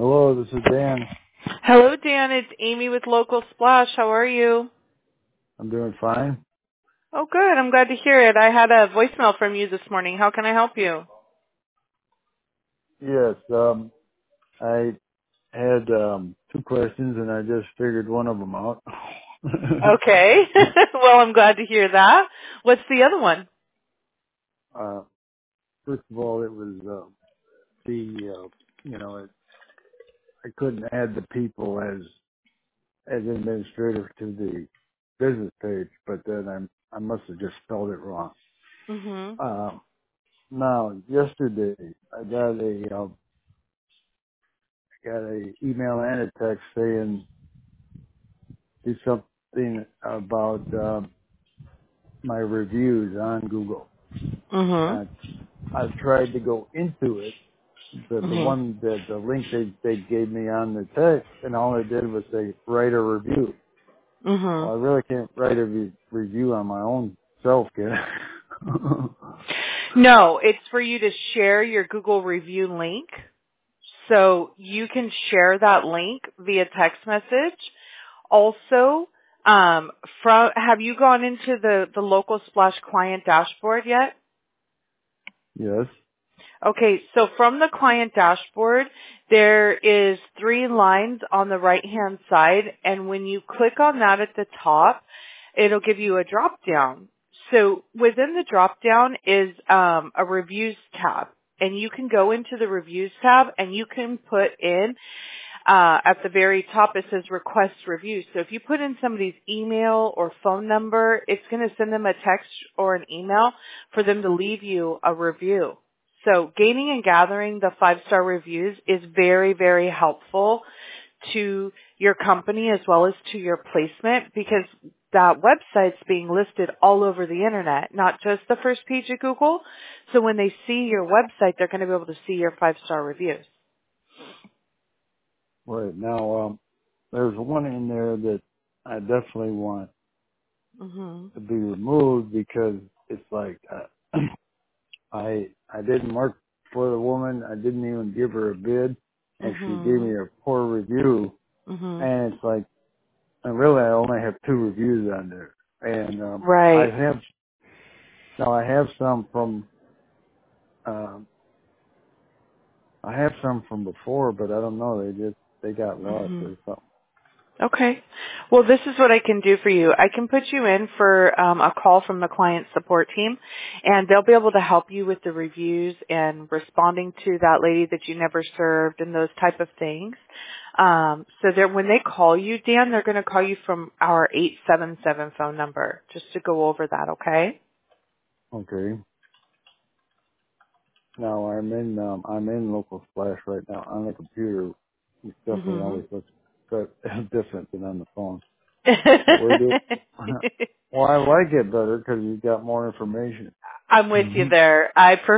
Hello, this is Dan. Hello, Dan. It's Amy with Local Splash. How are you? I'm doing fine. Oh, good. I'm glad to hear it. I had a voicemail from you this morning. How can I help you? Yes, I had two questions and I just figured one of them out. Okay. Well, I'm glad to hear that. What's the other one? uh, first of all, it was you know, I couldn't add the people as administrator to the business page, but then I must have just spelled it wrong. Mhm. Uh, Now, yesterday I got a email and a text saying do something about my reviews on Google. Mhm. Uh, I've tried to go into it, but Mhm. the link they gave me on the text, and all it did was say write a review. Well, Mhm. I really can't write a review on my own self, can I? No, it's for you to share your Google review link. So you can share that link via text message. Also, have you gone into the Local Splash client dashboard yet? Yes. Okay, so from the client dashboard, there is 3 lines on the right-hand side, and when you click on that at the top, it'll give you a drop-down. So within the drop-down is a reviews tab, and you can go into the reviews tab, and you can put in at the very top, it says request reviews. So if you put in somebody's email or phone number, it's going to send them a text or an email for them to leave you a review. So gaining and gathering the 5-star reviews is very, very helpful to your company as well as to your placement because that website's being listed all over the internet, not just the first page of Google. So when they see your website, they're going to be able to see your 5-star reviews. Right now, there's one in there that I definitely want Mhm. to be removed because it's like I didn't work for the woman. I didn't even give her a bid, and she gave Mhm. me a poor review. Mhm. And it's like, and really, I only have 2 reviews on there. And Right. I have some from um, I have some from before, but I don't know. They got lost Mhm. or something. Okay. Well, this is what I can do for you. I can put you in for a call from the client support team, and they'll be able to help you with the reviews and responding to that lady that you never served and those type of things. So when they call you, Dan, they're going to call you from our 877 phone number just to go over that. Okay. Okay. Now I'm in Local Splash right now on the computer. It definitely Mhm. always looks different than on the phone. But where do well, I like it better because you got more information. I'm with you Hmm. there.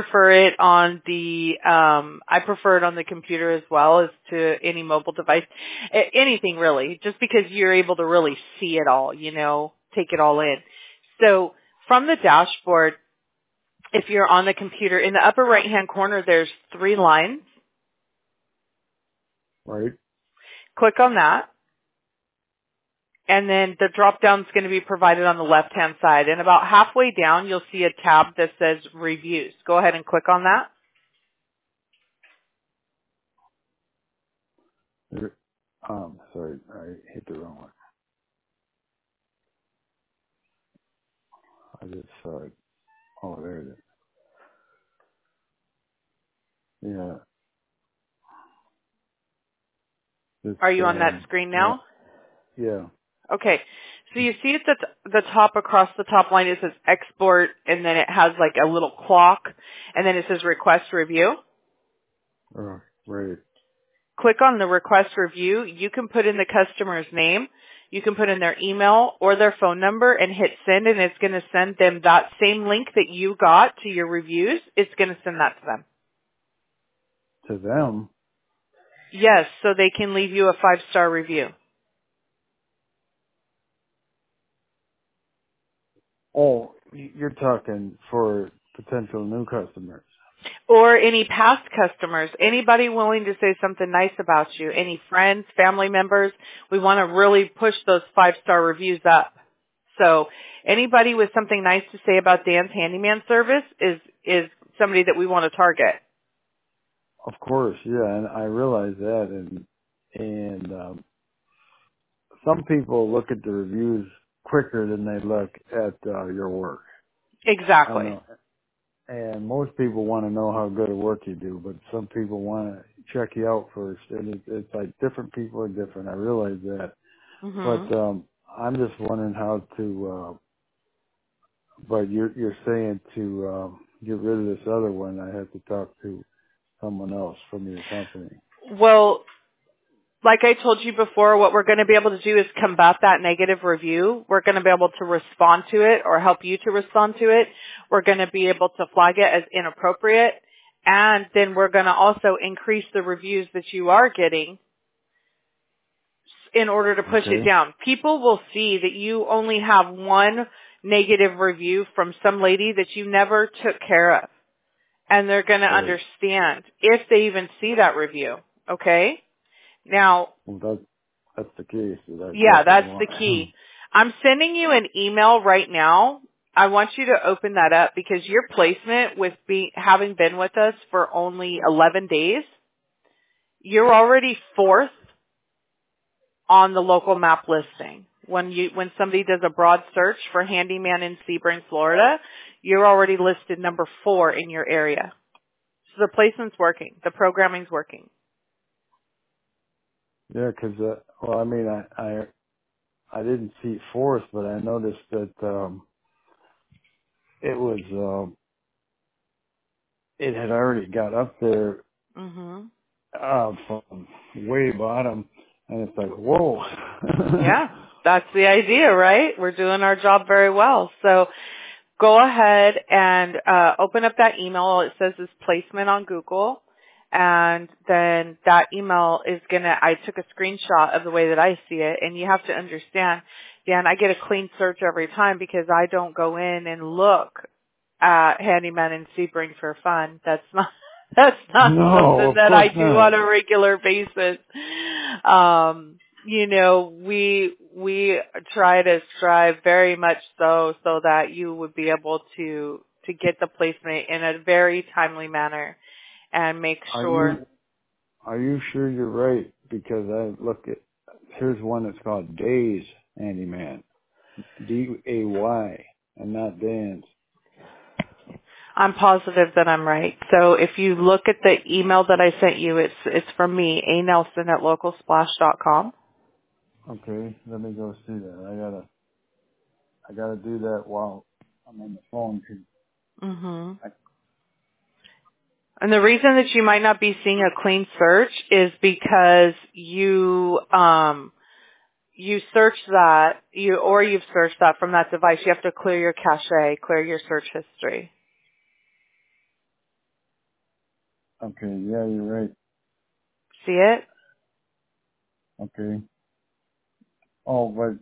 I prefer it on the computer as well as to any mobile device. Anything really, just because you're able to really see it all, take it all in. So from the dashboard, if you're on the computer, in the upper right hand corner there's 3 lines. Right. Click on that. And then the drop down is going to be provided on the left hand side. And about halfway down you'll see a tab that says reviews. Go ahead and click on that. There- Sorry, I hit the wrong one. I just saw it. Oh, there it is. Yeah. This, Are you on that screen yeah, now? yeah. Okay. So you see at the top across the top line it says export and then it has like a little clock and then it says request review. Right. Click on the request review. You can put in the customer's name. You can put in their email or their phone number and hit send and it's going to send them that same link that you got to your reviews. It's going to send that to them. To them. Yes, so they can leave you a 5-star review. Oh, you're talking for potential new customers. Or any past customers, anybody willing to say something nice about you, any friends, family members. We want to really push those 5-star reviews up. So anybody with something nice to say about Dan's handyman service is somebody that we want to target. Of course, yeah, and I realize that, and some people look at the reviews quicker than they look at your work. I don't Exactly. know. And most people want to know how good a work you do, but some people want to check you out first. And it's like different people are different. I realize that. Mhm. But I'm just wondering how to. But you're saying to get rid of this other one. I have to talk to someone else from your company. Well, like I told you before, what we're going to be able to do is combat that negative review. We're going to be able to respond to it or help you to respond to it. We're going to be able to flag it as inappropriate. And then we're going to also increase the reviews that you are getting in order to push it Okay. down. People will see that you only have one negative review from some lady that you never took care of. And they're going to Right. understand if they even see that review. Okay? Now, Well, that's the case. That I yeah, definitely that's the want. key. I'm sending you an email right now. I want you to open that up because your placement with having been with us for only 11 days, you're already fourth on the local map listing. When somebody does a broad search for handyman in Sebring, Florida, you're already listed number 4 in your area. So the placement's working. The programming's working. Yeah, because well, I mean, I didn't see Forest, but I noticed that it was it had already got up there Mhm. from way bottom, and it's like, whoa. Yeah, that's the idea, right? We're doing our job very well. So go ahead and open up that email. It says this placement on Google. And then that email is I took a screenshot of the way that I see it. And you have to understand, Dan, I get a clean search every time because I don't go in and look at Handyman and Sebring for fun. That's not No, something of that I course do on not. a regular basis. We try to strive very much so that you would be able to get the placement in a very timely manner and make Are sure. you are you sure you're right? Because I look at here's one that's called Days Handyman, DAY, and not Dan's. I'm positive that I'm right. So if you look at the email that I sent you, it's from me, A Nelson at localsplash.com. Okay, let me go see that. I gotta do that while I'm on the phone. 'Cause Mhm. And the reason that you might not be seeing a clean search is because you search that you've searched that from that device. You have to clear your cache, clear your search history. okay, yeah, you're right. See it? Okay. Oh, but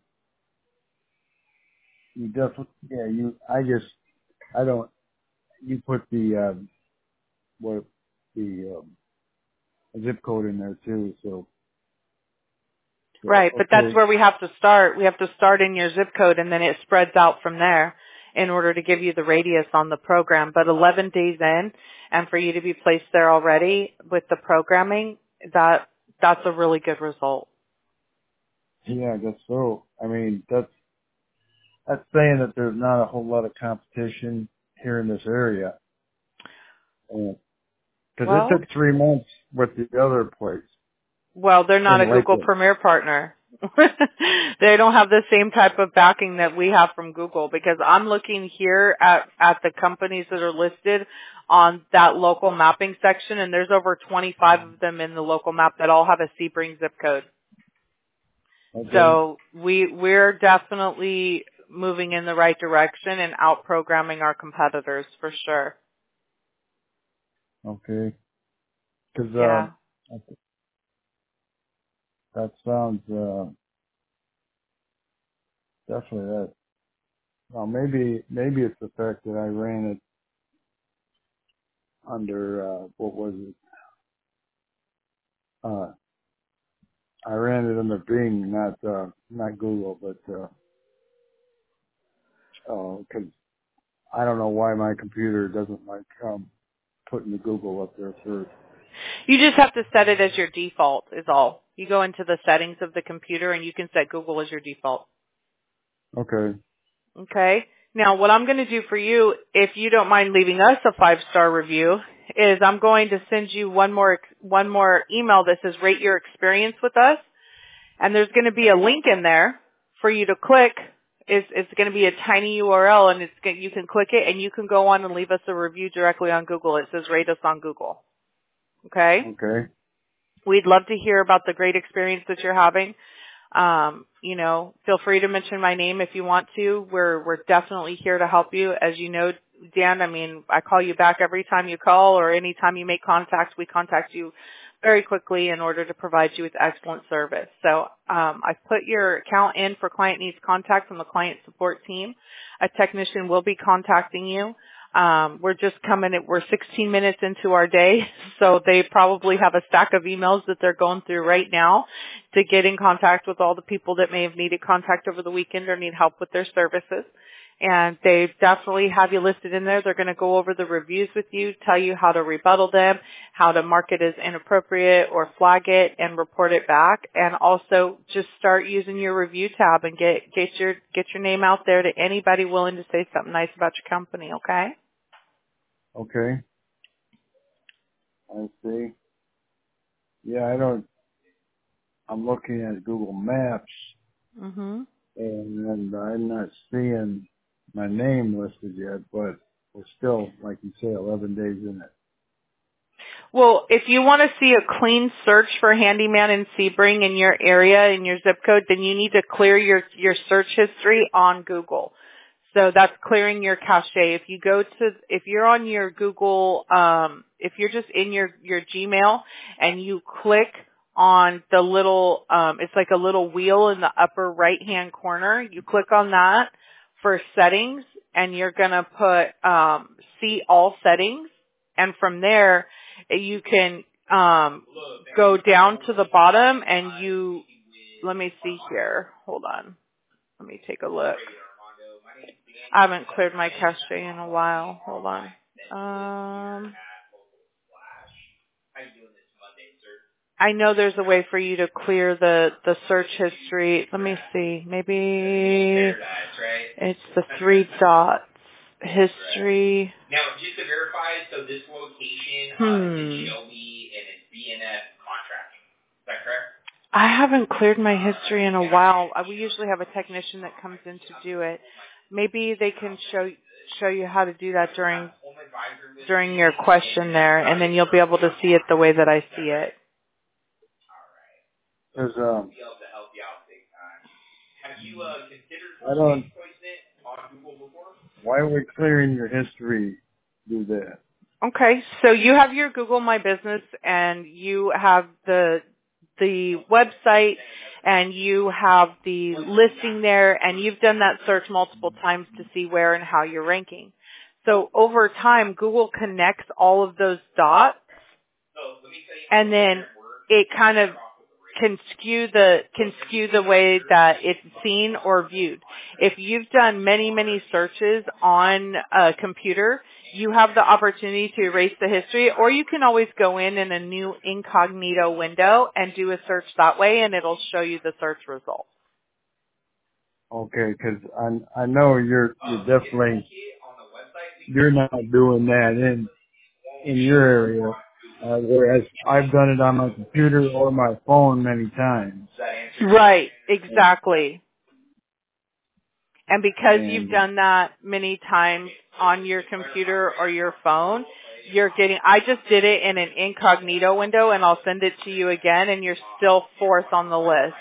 you definitely, yeah, I don't, you put what, the, zip code in there too, so, Right, but that's okay. where we have to start. We have to start in your zip code and then it spreads out from there in order to give you the radius on the program. But 11 days in and for you to be placed there already with the programming, that's a really good result. Yeah, I guess so. I mean, that's saying that there's not a whole lot of competition here in this area. Because it Well, took 3 months with the other place Well, they're not a in Google Lakewood. Premier partner. They don't have the same type of backing that we have from Google because I'm looking here at the companies that are listed on that local mapping section and there's over 25 of them in the local map that all have a Sebring zip code. Okay. So we're definitely moving in the right direction and out programming our competitors for sure. Okay. Because Yeah. that sounds definitely that. Well, maybe it's the fact that I ran it under, what was it? I ran it under Bing, not Google, but, cause I don't know why my computer doesn't like, putting the Google up there first. You just have to set it as your default is all. You go into the settings of the computer and you can set Google as your default. Okay. Okay? Now, what I'm going to do for you, if you don't mind leaving us a 5-star review, is I'm going to send you one more email that says rate your experience with us. And there's going to be a link in there for you to click. It's going to be a tiny URL, and you can click it, and you can go on and leave us a review directly on Google. It says rate us on Google. Okay? Okay. We'd love to hear about the great experience that you're having. Feel free to mention my name if you want to. We're definitely here to help you. As you know, Dan, I call you back every time you call, or any time you make contact, we contact you very quickly in order to provide you with excellent service. So I've put your account in for client needs contact from the client support team. A technician will be contacting you. We're 16 minutes into our day, so they probably have a stack of emails that they're going through right now to get in contact with all the people that may have needed contact over the weekend or need help with their services. And they definitely have you listed in there. They're going to go over the reviews with you, tell you how to rebuttal them, how to mark it as inappropriate or flag it and report it back. And also just start using your review tab and get your name out there to anybody willing to say something nice about your company, okay? Okay. I see. Yeah, I'm looking at Google Maps, Mhm. and I'm not seeing my name listed yet, but we're still, like you say, 11 days in it. Well, if you want to see a clean search for handyman in Sebring in your area, in your zip code, then you need to clear your search history on Google. So that's clearing your cache. If you're on your Google, if you're just in your Gmail and you click on the little, it's like a little wheel in the upper right hand corner, you click on that for settings and you're going to put, see all settings. And from there, you can go down to the bottom and let me see here. Hold on. Let me take a look. I haven't cleared my cache in a while. Hold on. I know there's a way for you to clear the search history. Let me see. Maybe it's the 3 dots. History. Now, just to verify, so this location is in Shelby and it's BNF contracting. Is that correct? I haven't cleared my history in a while. We usually have a technician that comes in to do it. Maybe they can show you how to do that during your question there, and then you'll be able to see it the way that I see it. There's I don't. Why would clearing your history do that? Okay, so you have your Google My Business, and you have the website, and you have the listing there, and you've done that search multiple times to see where and how you're ranking. So over time, Google connects all of those dots, and then it kind of can skew the way that it's seen or viewed. If you've done many searches on a computer, you have the opportunity to erase the history, or you can always go in a new incognito window and do a search that way, and it'll show you the search results. Okay, because I know you're definitely not doing that in your area. Whereas I've done it on my computer or my phone many times. Right, exactly. And because you've done that many times on your computer or your phone, I just did it in an incognito window, and I'll send it to you again, and you're still 4th on the list.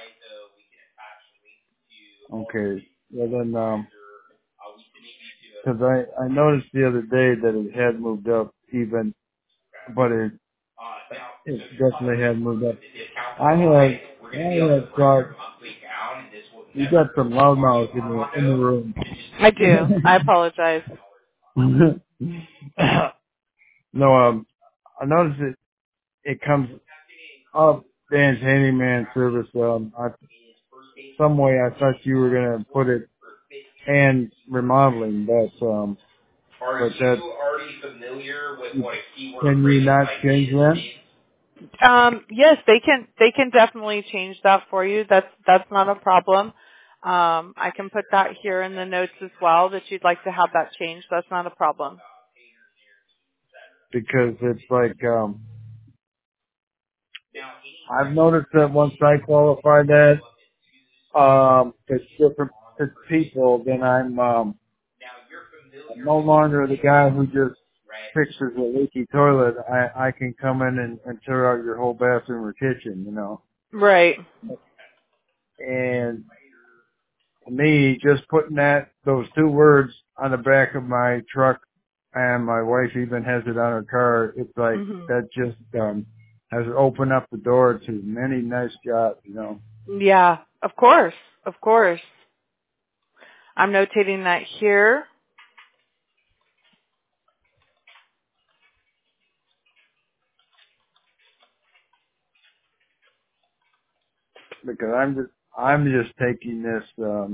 Okay. Well then, because I noticed the other day that it had moved up even, but it definitely had moved up. I had thought you got some loudmouth in the room. I do. I apologize. No, I noticed it comes up Dan's handyman service. Some way I thought you were gonna put it and remodeling, but that can you not change that? Yes, they can definitely change that for you. That's not a problem. I can put that here in the notes as well that you'd like to have that changed. That's not a problem. Because it's like I've noticed that once I qualify that, it's different it's people. Then I'm no longer the guy who just fixes a leaky toilet. I can come in and tear out your whole bathroom or kitchen, you know. Right. And to me, just putting those two words on the back of my truck, and my wife even has it on her car, it's like Mhm. that just has opened up the door to many nice jobs, you know. Yeah, of course. Of course. I'm notating that here. Because I'm just taking this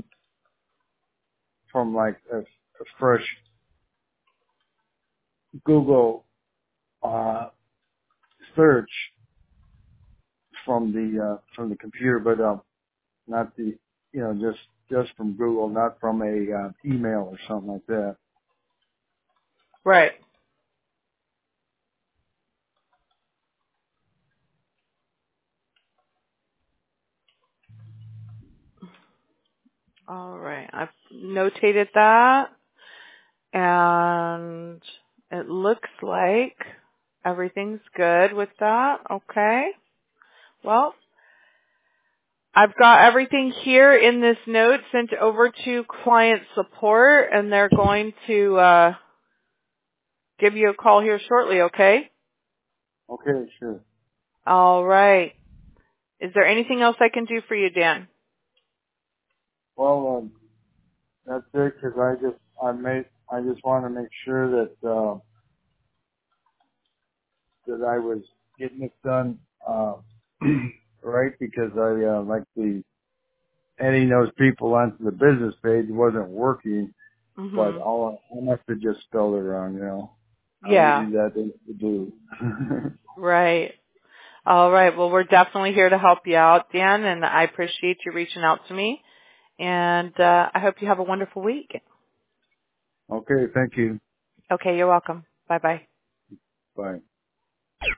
from like a fresh Google search from the computer, but not the just from Google, not from a email or something like that. Right. All right. I've notated that. And it looks like everything's good with that. Okay. Well, I've got everything here in this note sent over to client support, and they're going to give you a call here shortly, okay? Okay, sure. All right. Is there anything else I can do for you, Dan? Well, that's it. Because I just want to make sure that I was getting it done right, because I like the adding those people onto the business page wasn't working, but Mhm. I must have just spelled it wrong, you know. How Yeah. easy that is to do. Right. All right. Well, we're definitely here to help you out, Dan, and I appreciate you reaching out to me. And I hope you have a wonderful week. Okay, thank you. Okay, you're welcome. Bye-bye. Bye.